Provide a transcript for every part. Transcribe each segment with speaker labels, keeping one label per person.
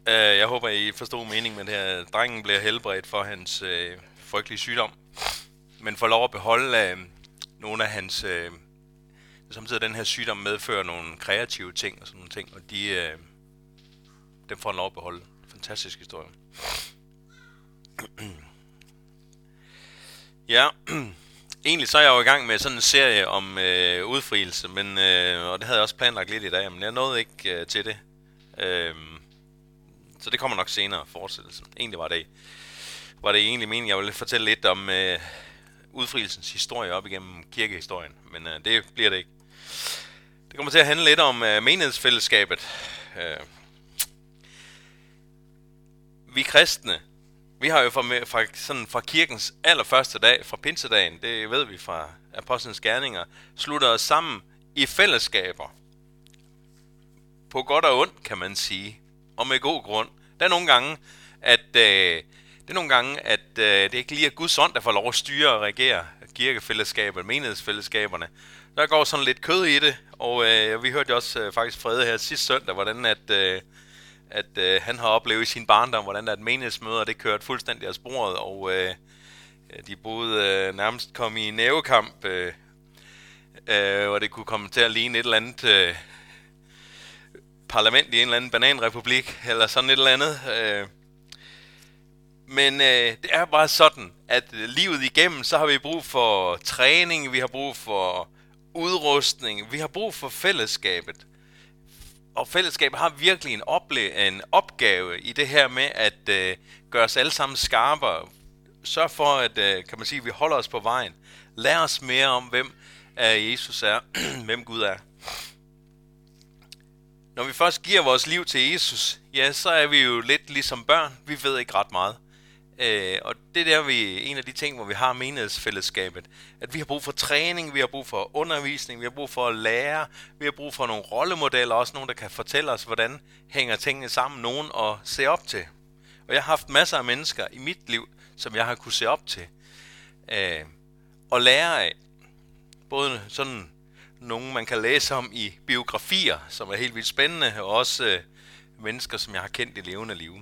Speaker 1: Jeg håber, I forstod meningen med det her. Drengen bliver helbredt for hans frygtelige sygdom, men får lov at beholde nogle af hans... samtidig den her sygdom medfører nogle kreative ting og sådan nogle ting, og dem får han lov at beholde. Fantastisk historie. Ja, egentlig så er jeg jo i gang med sådan en serie om udfrielse, men, og det havde jeg også planlagt lidt i dag, men jeg nåede ikke til det. Så det kommer nok senere, fortsættelsen. Egentlig var det egentlig meningen, jeg ville fortælle lidt om udfrielsens historie op igennem kirkehistorien, men det bliver det ikke. Det kommer til at handle lidt om menighedsfællesskabet. Vi kristne, vi har jo fra kirkens allerførste dag, fra pinsedagen, det ved vi fra apostlenes gerninger, sluttet os sammen i fællesskaber. På godt og ondt, kan man sige, og med god grund. Der er nogle gange, at det ikke lige er Guds ånd, der får lov at styre og regere kirkefællesskabet, menighedsfællesskaberne. Der går sådan lidt kød i det, og vi hørte jo også faktisk Frede her sidste søndag, hvordan at han har oplevet i sin barndom, hvordan at menighedsmøder, det kørte fuldstændig af sporet, og de boede nærmest kom i nævekamp, hvor det kunne komme til at ligne et eller andet parlament i en eller anden bananrepublik, eller sådan et eller andet. Men det er bare sådan, at livet igennem, så har vi brug for træning, vi har brug for udrustning, vi har brug for fællesskabet. Og fællesskabet har virkelig en opgave i det her med at gøre os alle sammen skarpere. Sørg for, at kan man sige, vi holder os på vejen. Lær os mere om, hvem Jesus er, hvem Gud er. Når vi først giver vores liv til Jesus, ja, så er vi jo lidt ligesom børn. Vi ved ikke ret meget. Og det er en af de ting, hvor vi har menighedsfællesskabet. At vi har brug for træning, vi har brug for undervisning, vi har brug for at lære, vi har brug for nogle rollemodeller, også nogen, der kan fortælle os, hvordan hænger tingene sammen, nogen at se op til. Og jeg har haft masser af mennesker i mit liv, som jeg har kunne se op til og lære af. Både sådan nogle, man kan læse om i biografier, som er helt vildt spændende, og også mennesker, som jeg har kendt i levende liv.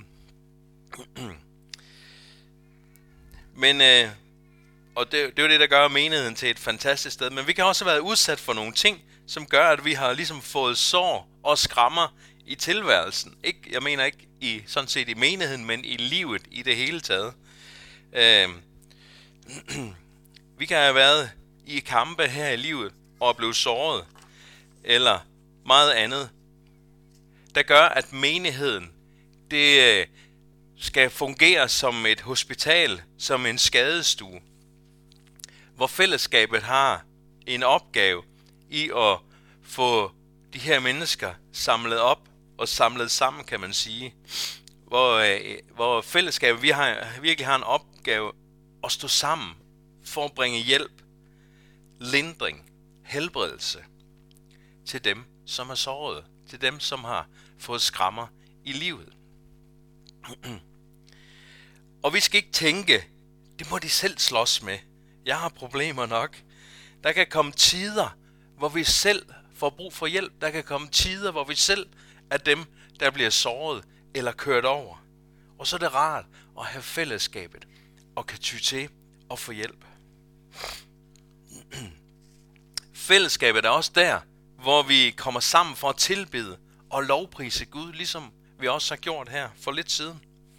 Speaker 1: Men, og det er jo det, der gør menigheden til et fantastisk sted. Men vi kan også have været udsat for nogle ting, som gør, at vi har ligesom fået sår og skrammer i tilværelsen. Jeg mener ikke sådan set i menigheden, men i livet i det hele taget. Vi kan have været i kampe her i livet og blive såret, eller meget andet, der gør, at menigheden, det skal fungere som et hospital, som en skadestue, hvor fællesskabet har en opgave i at få de her mennesker samlet op og samlet sammen, kan man sige. Hvor fællesskabet virkelig har en opgave at stå sammen for at bringe hjælp, lindring, helbredelse til dem, som er såret, til dem, som har fået skrammer i livet. Og vi skal ikke tænke, det må de selv slås med. Jeg har problemer nok. Der kan komme tider, hvor vi selv får brug for hjælp. Der kan komme tider, hvor vi selv er dem, der bliver såret eller kørt over. Og så er det rart at have fællesskabet og kan ty til og få hjælp. Fællesskabet er også der, hvor vi kommer sammen for at tilbede og lovprise Gud, ligesom vi også har gjort her for lidt siden.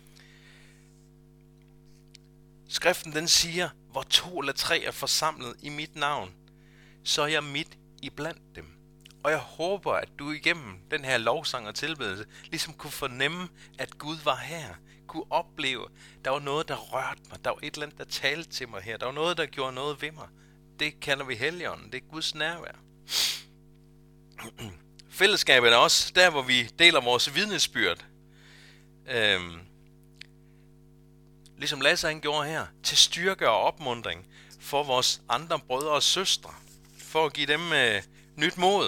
Speaker 1: Skriften den siger, hvor 2 eller 3 er forsamlet i mit navn, så er jeg midt i blandt dem. Og jeg håber, at du igennem den her lovsang og tilbedelse ligesom kunne fornemme, at Gud var her. Kunne opleve, der var noget, der rørte mig. Der var et eller andet, der talte til mig her. Der var noget, der gjorde noget ved mig. Det kalder vi Helligånden. Det er Guds nærvær. Fællesskabet er også der, hvor vi deler vores vidnesbyrd. Ligesom Lasse han gjorde her, til styrke og opmuntring for vores andre brødre og søstre. For at give dem nyt mod.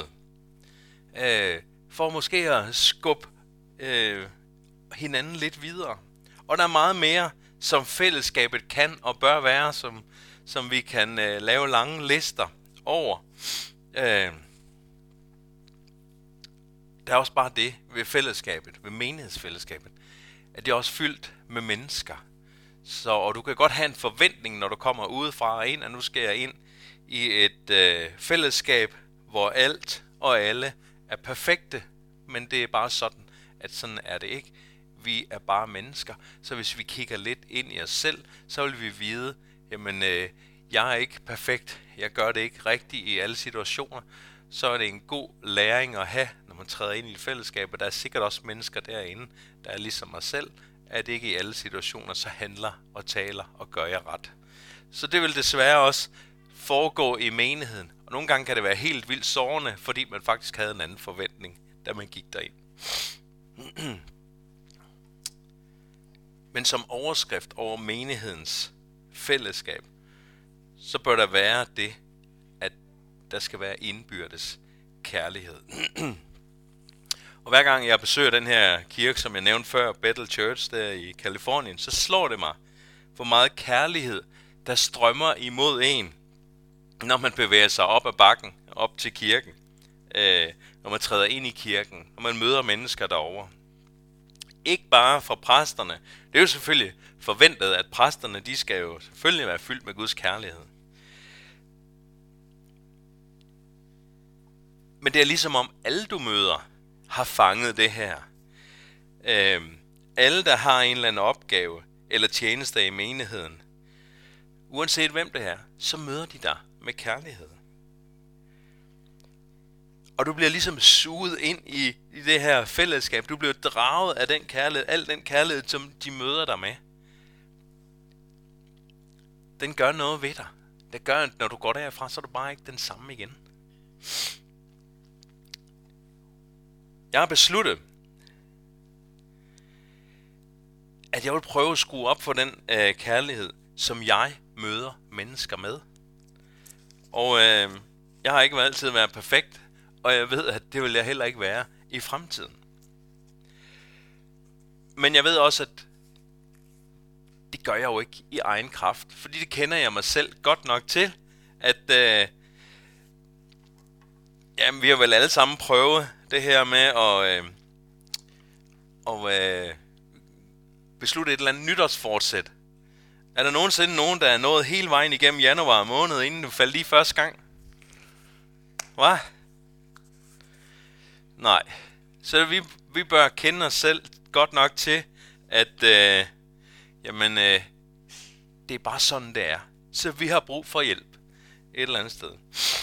Speaker 1: For måske at skubbe hinanden lidt videre. Og der er meget mere, som fællesskabet kan og bør være, som vi kan lave lange lister over. der er også bare det ved fællesskabet, ved menighedsfællesskabet, at det er også fyldt med mennesker. Og du kan godt have en forventning, når du kommer udefra og ind, at nu skal jeg ind i et fællesskab, hvor alt og alle er perfekte, men det er bare sådan, at sådan er det ikke. Vi er bare mennesker, så hvis vi kigger lidt ind i os selv, så vil vi vide, jamen jeg er ikke perfekt, jeg gør det ikke rigtigt i alle situationer, så er det en god læring at have, når man træder ind i et fællesskab, og der er sikkert også mennesker derinde, der er ligesom mig selv, at ikke i alle situationer så handler og taler og gør jeg ret. Så det vil desværre også foregå i menigheden, og nogle gange kan det være helt vildt sårende, fordi man faktisk havde en anden forventning, da man gik derind. Men som overskrift over menighedens fællesskab, så bør der være det, at der skal være indbyrdes kærlighed. Og hver gang jeg besøger den her kirke, som jeg nævnte før, Bethel Church der i Kalifornien, så slår det mig, hvor meget kærlighed, der strømmer imod en, når man bevæger sig op ad bakken, op til kirken, når man træder ind i kirken, når man møder mennesker derovre. Ikke bare fra præsterne. Det er jo selvfølgelig forventet, at præsterne, de skal jo selvfølgelig være fyldt med Guds kærlighed. Men det er ligesom om alle du møder har fanget det her. Alle der har en eller anden opgave eller tjeneste i menigheden, uanset hvem det er, så møder de dig med kærlighed. Og du bliver ligesom suget ind i det her fællesskab. Du bliver draget af den kærlighed, al den kærlighed, som de møder dig med. Den gør noget ved dig. Det gør, at når du går derfra, så er du bare ikke den samme igen. Jeg har besluttet, at jeg vil prøve at skrue op for den kærlighed, som jeg møder mennesker med. Og jeg har ikke altid været perfekt, og jeg ved, at det vil jeg heller ikke være i fremtiden. Men jeg ved også, at det gør jeg jo ikke i egen kraft, fordi det kender jeg mig selv godt nok til, at jamen, vi har vel alle sammen prøvet det her med at beslutte et eller andet nytårsfortsæt. Er der nogensinde nogen, der er nået hele vejen igennem januar måned, inden du faldt lige første gang? Hvad? Nej. Så vi bør kende os selv godt nok til, at det er bare sådan, det er. Så vi har brug for hjælp et eller andet sted.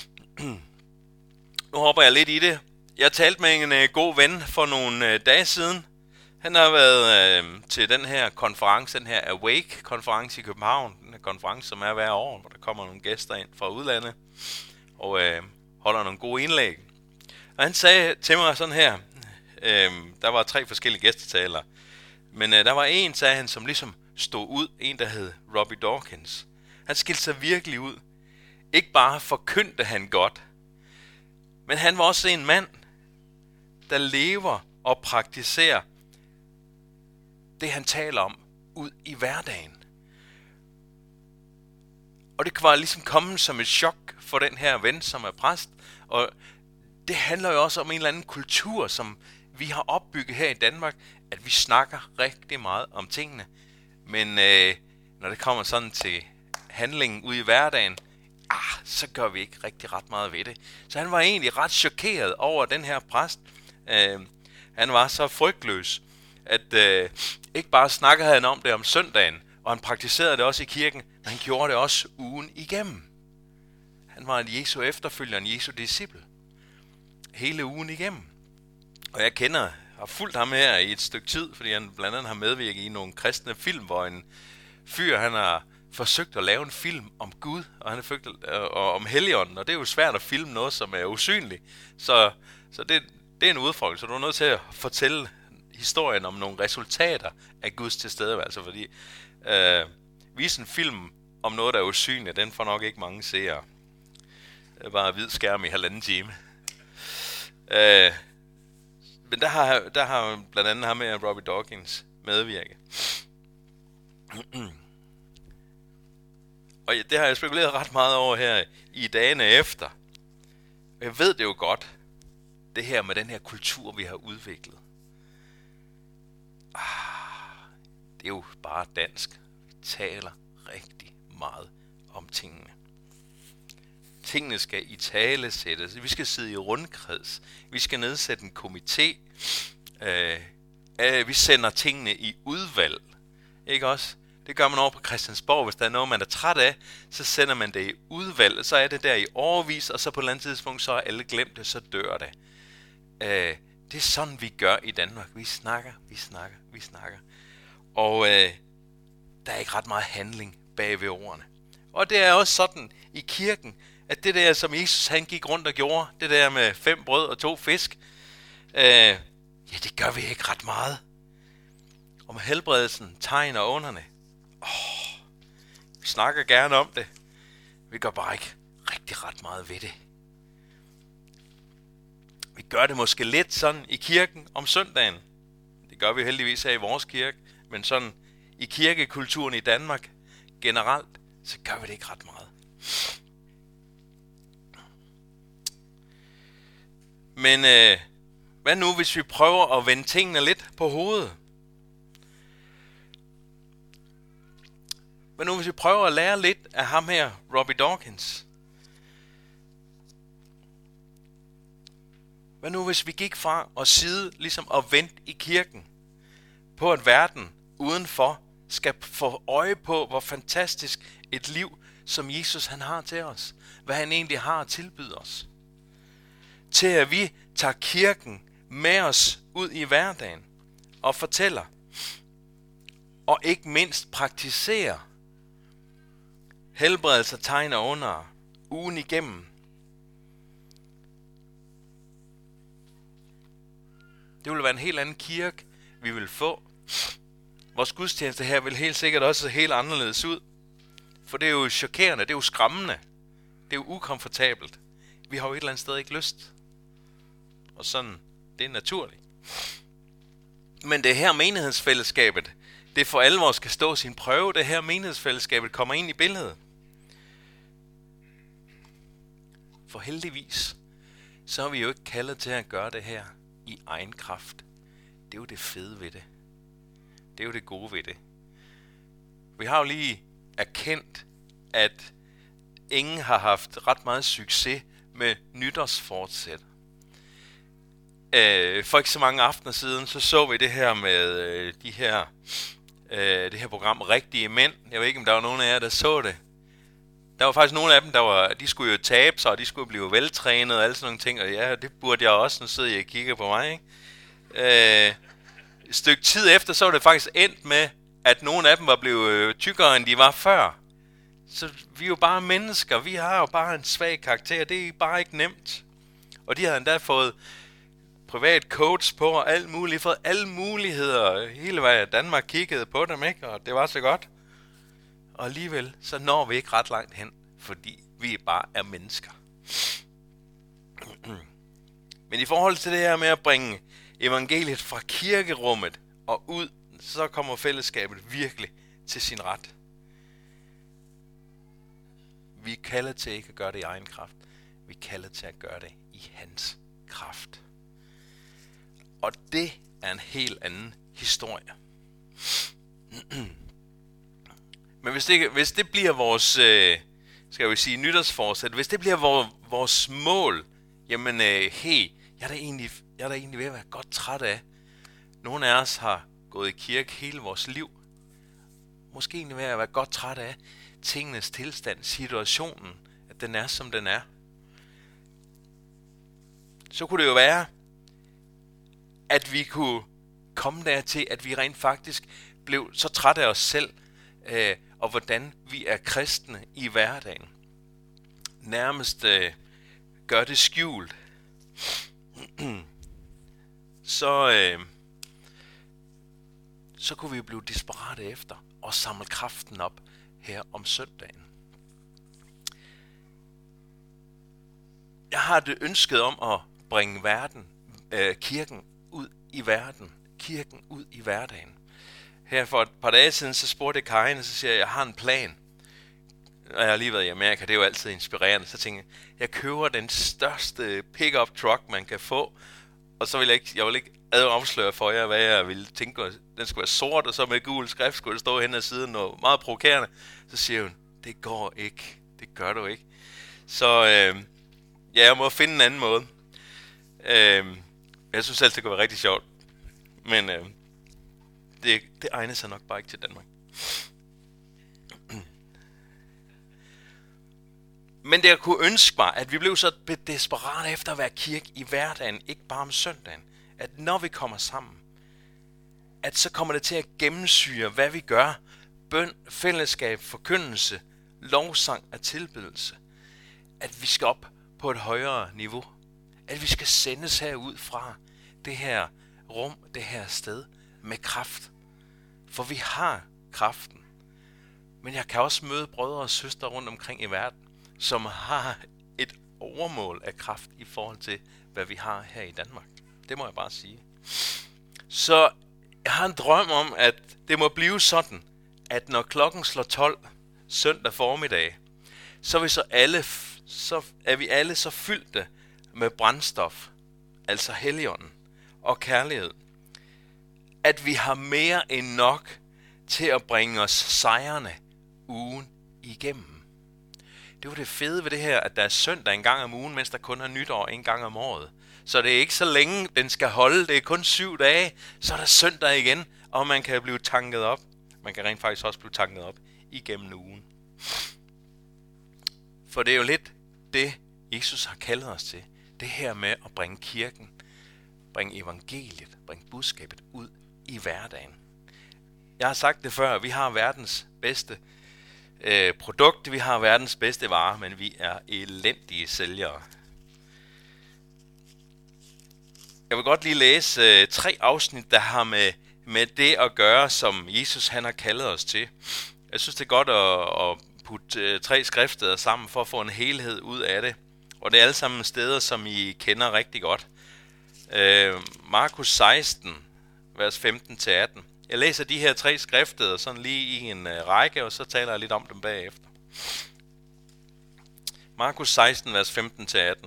Speaker 1: Nu hopper jeg lidt i det. Jeg talte med en god ven for nogle dage siden. Han har været til den her konference, den her Awake-konference i København. Den her konference, som er hver år, hvor der kommer nogle gæster ind fra udlandet og holder nogle gode indlæg. Og han sagde til mig sådan her, der var 3 forskellige gæstetalere, men der var en, sagde han, som ligesom stod ud, en der hed Robbie Dawkins. Han skilte sig virkelig ud. Ikke bare forkyndte han godt, men han var også en mand, der lever og praktiserer det, han taler om, ud i hverdagen. Og det var ligesom kommet som et chok for den her ven, som er præst. Og det handler jo også om en eller anden kultur, som vi har opbygget her i Danmark, at vi snakker rigtig meget om tingene. Men når det kommer sådan til handlingen ude i hverdagen, så gør vi ikke rigtig ret meget ved det. Så han var egentlig ret chokeret over den her præst. Han var så frygtløs, at ikke bare snakkede han om det om søndagen, og han praktiserede det også i kirken, men han gjorde det også ugen igennem. Han var en Jesu efterfølger, en Jesu disciple. Hele ugen igennem. Og jeg har fulgt ham her i et stykke tid, fordi han blandt andet har medvirket i nogle kristne film, hvor en fyr, han har forsøgt at lave en film om Gud, og han har forsøgt om Helligånden, og det er jo svært at filme noget, som er usynligt. Så det er en udfordring, så du er nødt til at fortælle historien om nogle resultater af Guds tilstedeværelse, fordi vise en film om noget, der er usynligt, den får nok ikke mange seere. Det er bare hvid skærm i 1,5 time. Men der har blandt andet ham med Robbie Dawkins medvirket. Og det har jeg spekuleret ret meget over her i dagene efter. Jeg ved det jo godt. det her med den her kultur, vi har udviklet. Det er jo bare dansk. Vi taler rigtig meget om tingene. Tingene skal i tale sættes. Vi skal sidde i rundkreds. Vi skal nedsætte en komité. Vi sender tingene i udvalg. Ikke også? Det gør man over på Christiansborg. Hvis der er noget, man er træt af, så sender man det i udvalg. Og så er det der i årevis, og så på et eller andet tidspunkt, så er alle glemt det, så dør det. Det er sådan, vi gør i Danmark. Vi snakker. Og der er ikke ret meget handling bag ved ordene. Og det er også sådan i kirken, at det der, som Jesus han gik rundt og gjorde, det der med 5 brød og 2 fisk, det gør vi ikke ret meget. Og med helbredelsen, tegn og underne, vi snakker gerne om det. Vi gør bare ikke rigtig ret meget ved det. Vi gør det måske lidt sådan i kirken om søndagen. Det gør vi heldigvis her i vores kirke. Men sådan i kirkekulturen i Danmark generelt, så gør vi det ikke ret meget. Men hvad nu, hvis vi prøver at vende tingene lidt på hovedet? Hvad nu, hvis vi prøver at lære lidt af ham her, Robbie Dawkins? Hvad nu, hvis vi gik fra at sidde ligesom og vente i kirken på, at verden udenfor skal få øje på, hvor fantastisk et liv, som Jesus han har til os. Hvad han egentlig har at tilbyde os. Til at vi tager kirken med os ud i hverdagen og fortæller. Og ikke mindst praktiserer helbredelser, tegn og under ugen igennem. Det vil være en helt anden kirke, vi vil få. Vores gudstjeneste her vil helt sikkert også se helt anderledes ud. For det er jo chokerende, det er jo skræmmende. Det er jo ukomfortabelt. Vi har jo et eller andet sted ikke lyst. Og sådan, det er naturligt. Men det her menighedsfællesskabet, det for alvor skal stå sin prøve. Det her menighedsfællesskabet kommer ind i billedet. For heldigvis, så er vi jo ikke kaldet til at gøre det her i egen kraft. Det er jo det fede ved det. Det er jo det gode ved det. Vi har jo lige erkendt, at ingen har haft ret meget succes med nytårsfortsæt. For ikke så mange aftener siden, så vi det her med det her program Rigtige Mænd. Jeg ved ikke, om der var nogen af jer, der så det. Der var faktisk nogle af dem, de skulle jo tabe sig, og de skulle blive veltrænet og alle sådan nogle ting. Og ja, det burde jeg også, nu sidder jeg og kigger på mig, ikke? Et stykke tid efter, så var det faktisk endt med, at nogle af dem var blevet tykkere, end de var før. Så vi er jo bare mennesker, vi har jo bare en svag karakter, det er bare ikke nemt. Og de havde endda fået privat coach på og alt muligt, fået alle muligheder, hele vejen Danmark kiggede på dem, ikke? Og det var så godt. Og alligevel, så når vi ikke ret langt hen, fordi vi bare er mennesker. Men i forhold til det her med at bringe evangeliet fra kirkerummet og ud, så kommer fællesskabet virkelig til sin ret. Vi er kaldet til ikke at gøre det i egen kraft. Vi er kaldet til at gøre det i hans kraft. Og det er en helt anden historie. Men hvis det bliver vores, skal vi sige, nytårsforsæt, hvis det bliver vores mål, jamen jeg er da egentlig ved at være godt træt af. Nogle af os har gået i kirke hele vores liv. Måske egentlig ved at være godt træt af tingenes tilstand, situationen, at den er, som den er. Så kunne det jo være, at vi kunne komme dertil, at vi rent faktisk blev så trætte af os selv, og hvordan vi er kristne i hverdagen. Nærmest gør det skjult. Så kunne vi blive desperate efter og samle kraften op her om søndagen. Jeg har det ønsket om at bringe kirken ud i verden. Kirken ud i hverdagen. Her for et par dage siden, så spurgte jeg Karin, og så siger jeg har en plan. jeg har lige været i Amerika, det er jo altid inspirerende, så tænkte jeg køber den største pickup truck, man kan få, og så vil jeg vil ikke afsløre for jer, hvad jeg ville tænke. Den skulle være sort, og så med gul skrift skulle det stå hen ad siden, og meget provokerende. Så siger hun, det går ikke. Det gør du ikke. Så jeg må finde en anden måde. Jeg synes altid, det kunne være rigtig sjovt. Men det egner sig nok bare ikke til Danmark. Men det kunne ønske mig, at vi blev så desperate efter at være kirke i hverdagen, ikke bare om søndagen. At når vi kommer sammen, at så kommer det til at gennemsyre, hvad vi gør. Bøn, fællesskab, forkyndelse, lovsang og tilbedelse. At vi skal op på et højere niveau. At vi skal sendes herud fra det her rum, det her sted med kraft. For vi har kraften. Men jeg kan også møde brødre og søstre rundt omkring i verden, som har et overmål af kraft i forhold til, hvad vi har her i Danmark. Det må jeg bare sige. Så jeg har en drøm om, at det må blive sådan, at når klokken slår 12 søndag formiddag, så er vi alle så fyldte med brændstof, altså Helligånden og kærlighed, at vi har mere end nok til at bringe os sejrene ugen igennem. Det var det fede ved det her, at der er søndag en gang om ugen, mens der kun er nytår en gang om året. Så det er ikke så længe, den skal holde. Det er kun 7 dage, så er der søndag igen, og man kan blive tanket op. Man kan rent faktisk også blive tanket op igennem ugen. For det er jo lidt det, Jesus har kaldet os til. Det her med at bringe kirken, bringe evangeliet, bringe budskabet ud i hverdagen. Jeg har sagt det før, vi har verdens bedste produkt, vi har verdens bedste vare, men vi er elendige sælgere. Jeg vil godt lige læse 3 afsnit, der har med det at gøre, som Jesus han har kaldet os til. Jeg synes, det er godt at putte 3 skriftsteder sammen for at få en helhed ud af det. Og det er alle sammen steder, som I kender rigtig godt. Markus 16, vers 15-18. Jeg læser de her 3 skriftsteder sådan lige i en række, og så taler jeg lidt om dem bagefter. Markus 16, vers 15-18.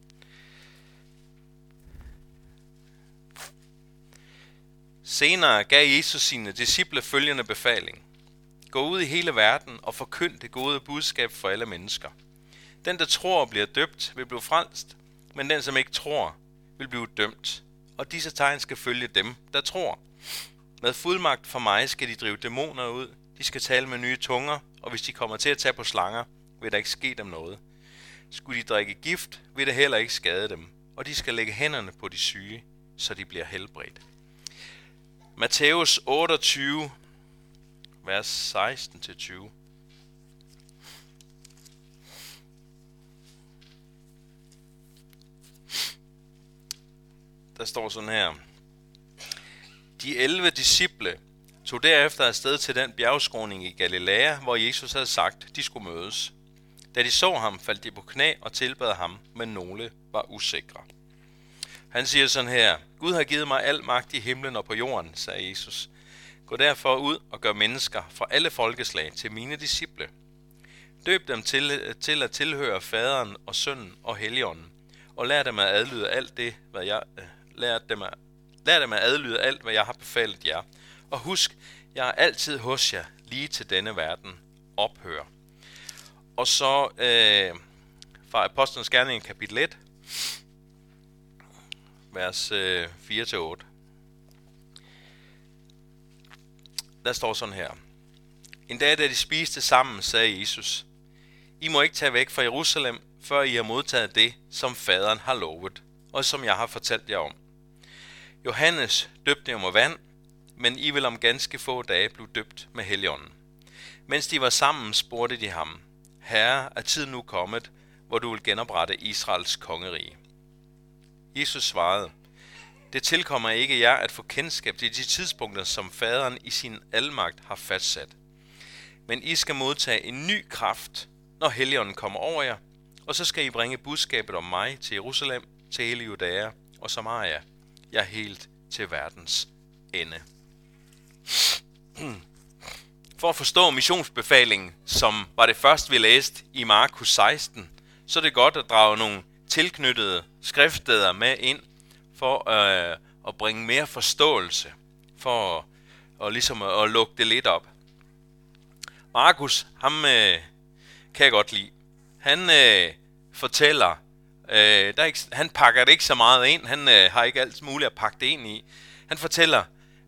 Speaker 1: Senere gav Jesus sine disciple følgende befaling. Gå ud i hele verden og forkynd det gode budskab for alle mennesker. Den, der tror bliver døbt, vil blive frelst, men den, som ikke tror, vil blive dømt. Og disse tegn skal følge dem, der tror. Med fuldmagt fra mig skal de drive dæmoner ud, de skal tale med nye tunger, og hvis de kommer til at tage på slanger, vil der ikke ske dem noget. Skulle de drikke gift, vil det heller ikke skade dem, og de skal lægge hænderne på de syge, så de bliver helbredt. Matthæus 28, vers 16-20. Der står sådan her. De 11 disciple tog derefter afsted til den bjergskråning i Galilea, hvor Jesus havde sagt, de skulle mødes. Da de så ham, faldt de på knæ og tilbad ham, men nogle var usikre. Han siger sådan her, Gud har givet mig al magt i himlen og på jorden, sagde Jesus. Gå derfor ud og gør mennesker fra alle folkeslag til mine disciple. Døb dem til at tilhøre Faderen og Sønnen og Helligånden, og lær dem at adlyde alt det, hvad jeg lær dem at adlyde alt, hvad jeg har befalet jer. Og husk, jeg er altid hos jer, lige til denne verden ophører. Og så fra Apostlenes Gerninger kapitel 1, vers 4-8. Der står sådan her. En dag, da de spiste sammen, sagde Jesus, I må ikke tage væk fra Jerusalem, før I har modtaget det, som faderen har lovet, og som jeg har fortalt jer om. Johannes døbte jer med vand, men I vil om ganske få dage blive døbt med Helligånden. Mens de var sammen, spurgte de ham, Herre, er tiden nu kommet, hvor du vil genoprette Israels kongerige? Jesus svarede, det tilkommer ikke jer at få kendskab til de tidspunkter, som faderen i sin almagt har fastsat. Men I skal modtage en ny kraft, når Helligånden kommer over jer, og så skal I bringe budskabet om mig til Jerusalem, til hele Judæa og Samaria, ja helt til verdens ende. For at forstå missionsbefalingen, som var det første, vi læste i Markus 16, så er det godt at drage nogle tilknyttede skriftsteder med ind, for at bringe mere forståelse, for ligesom at lukke det lidt op. Markus, ham kan jeg godt lide. Han fortæller, han pakker det ikke så meget ind, han har ikke alt muligt at pakke det ind i. Han fortæller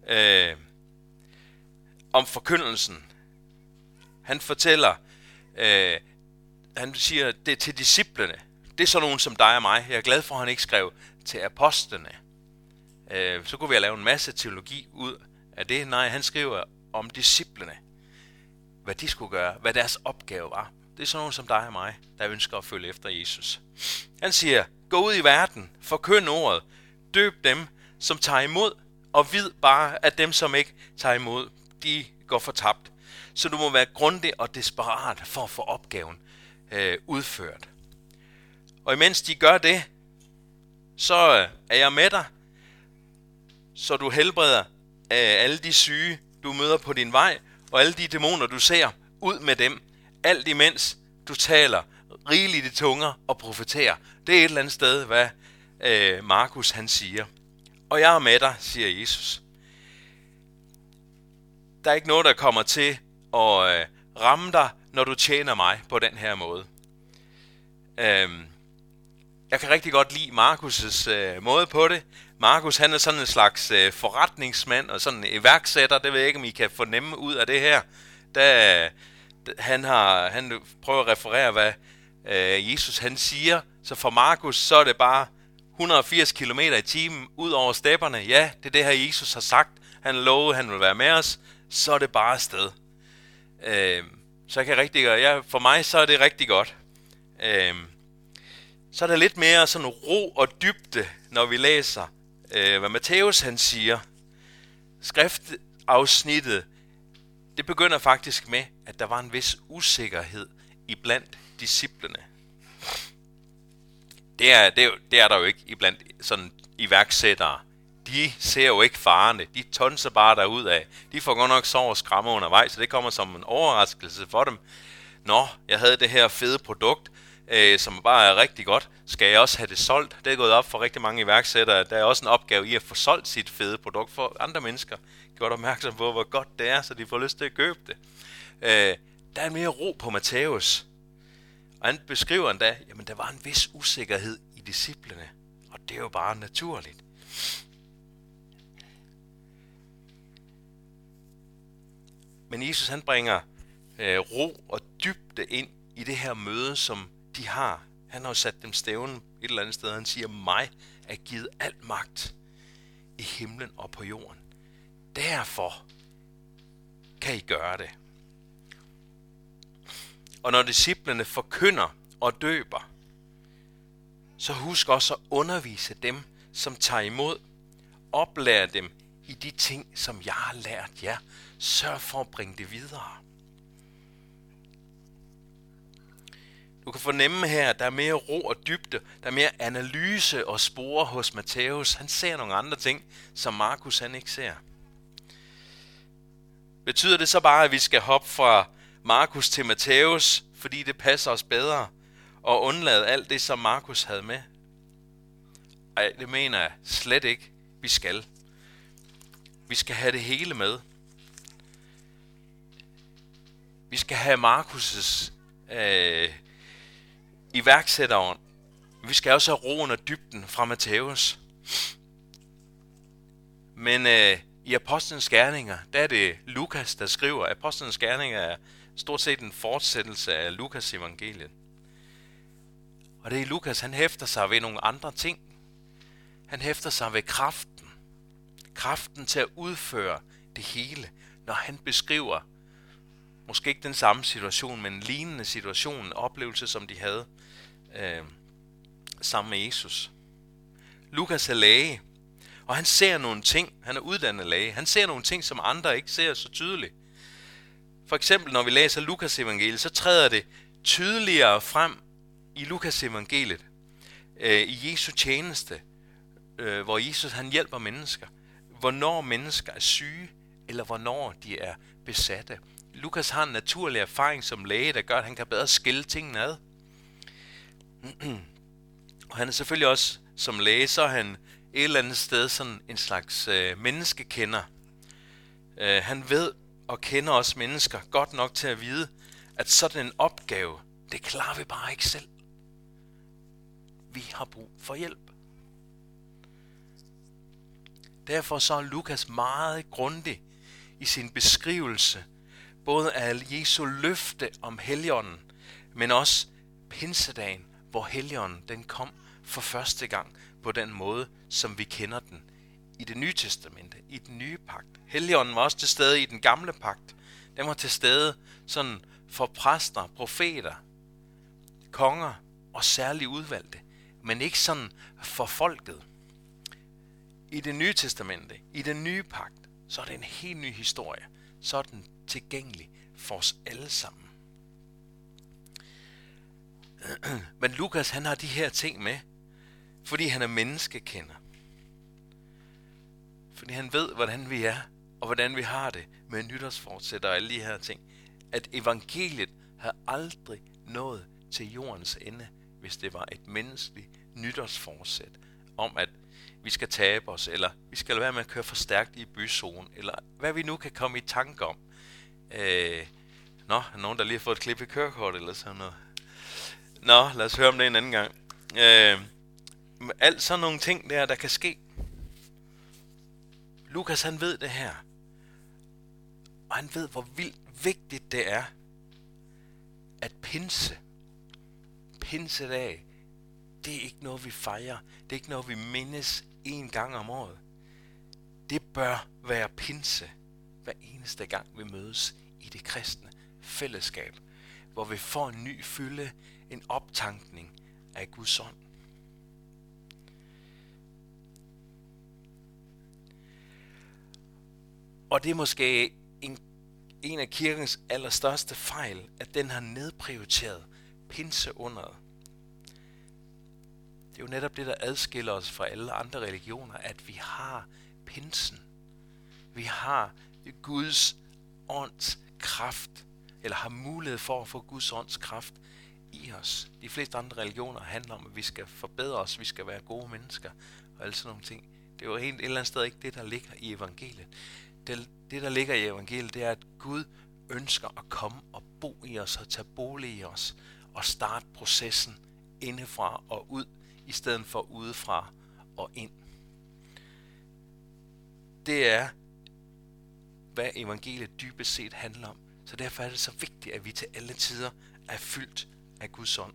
Speaker 1: om forkyndelsen. Han fortæller, han siger, det er til disciplene. Det er sådan nogen som dig og mig. Jeg er glad for, at han ikke skrev til apostlene. Så kunne vi have lavet en masse teologi ud af det. Nej, han skriver om disciplene. Hvad de skulle gøre, hvad deres opgave var. Det er sådan nogen som dig og mig, der ønsker at følge efter Jesus. Han siger, gå ud i verden, forkynd ordet, døb dem, som tager imod, og vid bare, at dem, som ikke tager imod, de går fortabt. Så du må være grundig og desperat for at få opgaven udført. Og imens de gør det, så er jeg med dig, så du helbreder alle de syge, du møder på din vej, og alle de dæmoner, du ser, ud med dem, alt imens du taler rigeligt i tunger og profeterer. Det er et eller andet sted, hvad Markus han siger. Og jeg er med dig, siger Jesus. Der er ikke noget, der kommer til at ramme dig, når du tjener mig på den her måde. Jeg kan rigtig godt lide Markus' måde på det. Markus han er sådan en slags forretningsmand og sådan en iværksætter. Det ved jeg ikke, om I kan fornemme ud af det her. Han prøver at referere, hvad Jesus han siger. Så for Markus, så er det bare 180 km i timen ud over stepperne. Ja, det er det her, Jesus har sagt. Han lovede, han vil være med os. Så er det bare afsted. Så jeg kan rigtig godt. For mig, så er det rigtig godt. Så er der lidt mere sådan ro og dybde, når vi læser, hvad Matthæus han siger. Skriftafsnittet, det begynder faktisk med, at der var en vis usikkerhed iblandt disciplene. Det er der jo ikke iblandt sådan iværksættere. De ser jo ikke farerne. De tonser bare derudad. De får godt nok sår og skræmme undervejs, så det kommer som en overraskelse for dem. Nå, jeg havde det her fede produkt, som bare er rigtig godt. Skal jeg også have det solgt? Det er gået op for rigtig mange iværksættere. Der er også en opgave i at få solgt sit fede produkt for andre mennesker. Gjort opmærksom på, hvor godt det er, så de får lyst til at købe det. Der er mere ro på Matthæus. Og han beskriver endda, jamen der var en vis usikkerhed i disciplene. Og det er jo bare naturligt. Men Jesus han bringer ro og dybde ind i det her møde, som de har. Han har jo sat dem stævnen et eller andet sted. Han siger, mig er givet al magt i himlen og på jorden. Derfor kan I gøre det. Og når disciplene forkynder og døber, så husk også at undervise dem, som tager imod. Oplære dem i de ting, som jeg har lært jer. Sørg for at bringe det videre. Du kan fornemme her, at der er mere ro og dybde, der er mere analyse og spore hos Matthæus. Han ser nogle andre ting, som Markus han ikke ser. Betyder det så bare, at vi skal hoppe fra Markus til Matthæus, fordi det passer os bedre, og undlade alt det, som Markus havde med? Ej, det mener jeg slet ikke, vi skal. Vi skal have det hele med. Vi skal have Markus' iværksætteren. Vi skal også have roen og dybden fra Matthæus. Men i Apostlenes Gerninger, der er det Lukas, der skriver. Apostlenes Gerninger er stort set en fortsættelse af Lukas evangeliet. Og det er Lukas, han hæfter sig ved nogle andre ting. Han hæfter sig ved kraften. Kraften til at udføre det hele, når han beskriver måske ikke den samme situation, men en lignende situation, en oplevelse, som de havde sammen med Jesus. Lukas er læge, og han ser nogle ting, han er uddannet læge, han ser nogle ting, som andre ikke ser så tydeligt. For eksempel, når vi læser Lukas evangeliet, så træder det tydeligere frem i Lukas evangeliet, i Jesu tjeneste, hvor Jesus han hjælper mennesker. Hvornår mennesker er syge eller hvornår de er besatte. Lukas har en naturlig erfaring som læge, der gør, at han kan bedre skille tingene ad. Og han er selvfølgelig også som læge, så er han et eller andet sted sådan en slags menneskekender. Han ved og kender os mennesker godt nok til at vide, at sådan en opgave, det klarer vi bare ikke selv. Vi har brug for hjælp. Derfor så er Lukas meget grundig i sin beskrivelse, både af Jesu løfte om Helligånden, men også pinsedagen, hvor Helligånden den kom for første gang på den måde, som vi kender den i det nye testamente, i den nye pagt. Helligånden var også til stede i den gamle pagt. Den var til stede sådan for præster, profeter, konger og særligt udvalgte, men ikke sådan for folket. I det nye testamente, i den nye pagt, så er det en helt ny historie. Så er den tilgængelig for os alle sammen. Men Lukas, han har de her ting med, fordi han er menneskekender. Fordi han ved, hvordan vi er, og hvordan vi har det med nytårsfortsæt og alle de her ting. At evangeliet har aldrig nået til jordens ende, hvis det var et menneskeligt nytårsforsæt om, at vi skal tabe os, eller vi skal lade være med at køre for stærkt i byzonen, eller hvad vi nu kan komme i tanke om. Er nogen, der lige har fået et klip i kørekort, eller sådan noget? Lad os høre om det en anden gang. Alt sådan nogle ting der kan ske. Lukas, han ved det her. Og han ved, hvor vildt vigtigt det er, at pinsedag, det er ikke noget, vi fejrer. Det er ikke noget, vi mindes en gang om året. Det bør være pinse, hver eneste gang vi mødes i det kristne fællesskab, hvor vi får en ny fylde, en optankning af Guds ånd. Og det er måske en af kirkens allerstørste fejl, at den har nedprioriteret pinseunderet. Det er jo netop det, der adskiller os fra alle andre religioner, at vi har pinsen. Vi har Guds ånds kraft, eller har mulighed for at få Guds ånds kraft i os. De fleste andre religioner handler om, at vi skal forbedre os, vi skal være gode mennesker, og alle sådan nogle ting. Det er jo et eller andet sted ikke det, der ligger i evangeliet. Det, der ligger i evangeliet, det er, at Gud ønsker at komme og bo i os, og tage bolig i os, og starte processen indefra og ud, i stedet for udefra og ind. Det er, hvad evangeliet dybest set handler om. Så derfor er det så vigtigt, at vi til alle tider er fyldt af Guds ånd.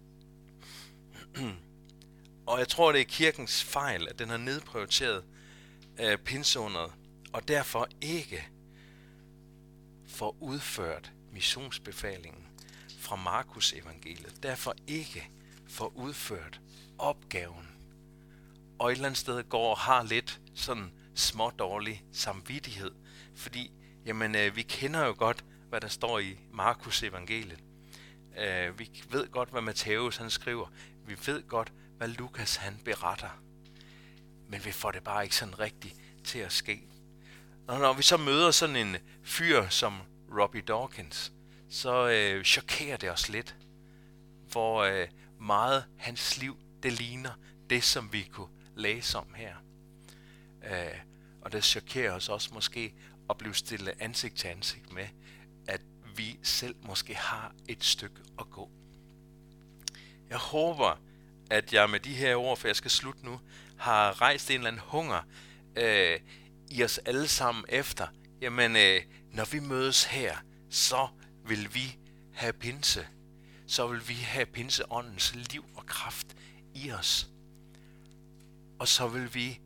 Speaker 1: Og jeg tror, det er kirkens fejl, at den har nedprioriteret pinseunderet, og derfor ikke får udført missionsbefalingen fra Markus evangeliet. Derfor ikke får udført opgaven. Og et eller andet sted går og har lidt sådan smådårlig samvittighed. Fordi, vi kender jo godt, hvad der står i Markus evangeliet. Vi ved godt, hvad Matthæus han skriver. Vi ved godt, hvad Lukas han beretter. Men vi får det bare ikke sådan rigtigt til at ske. Og når vi så møder sådan en fyr som Robbie Dawkins, så chokerer det os lidt, hvor meget hans liv, det ligner det, som vi kunne læse om her. Og det chokerer os også måske at blive stillet ansigt til ansigt med, at vi selv måske har et stykke at gå. Jeg håber, at jeg med de her ord, for jeg skal slutte nu, har rejst en eller anden hunger i os alle sammen efter. Når vi mødes her, så vil vi have pinse. Så vil vi have pinseåndens liv og kraft i os. Og så vil vi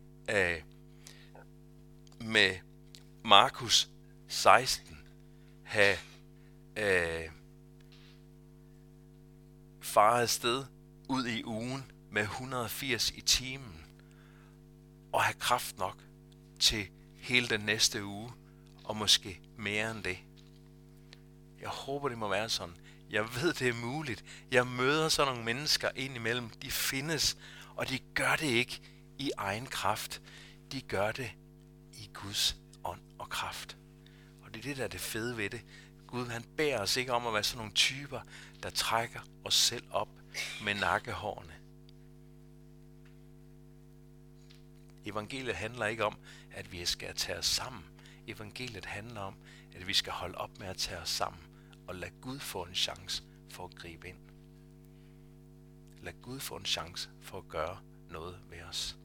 Speaker 1: med Markus 16 have faret afsted ud i ugen med 180 i timen og have kraft nok til hele den næste uge og måske mere end det. Jeg håber, det må være sådan. Jeg ved, det er muligt. Jeg møder sådan nogle mennesker indimellem. De findes, og de gør det ikke i egen kraft. De gør det i Guds ånd og kraft. Og det er det, der er det fede ved det. Gud, han beder os ikke om at være sådan nogle typer, der trækker os selv op med nakkehårene. Evangeliet handler ikke om, at vi skal tage os sammen. Evangeliet handler om, at vi skal holde op med at tage os sammen og lade Gud få en chance for at gribe ind. Lad Gud få en chance for at gøre noget ved os.